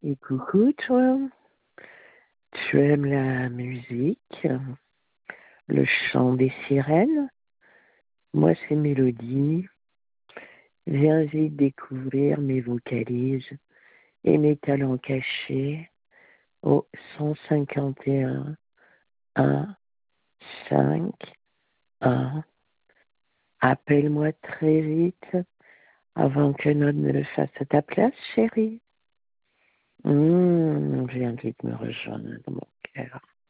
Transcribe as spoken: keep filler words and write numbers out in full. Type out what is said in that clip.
Et coucou toi, tu aimes la musique, le chant des sirènes? Moi c'est Mélodie, viens vite découvrir mes vocalises et mes talents cachés au cent cinquante et un un cinq un. Appelle-moi très vite avant que notre ne le fasse à ta place, chérie. Mmh, viens vite me rejoindre dans mon cœur.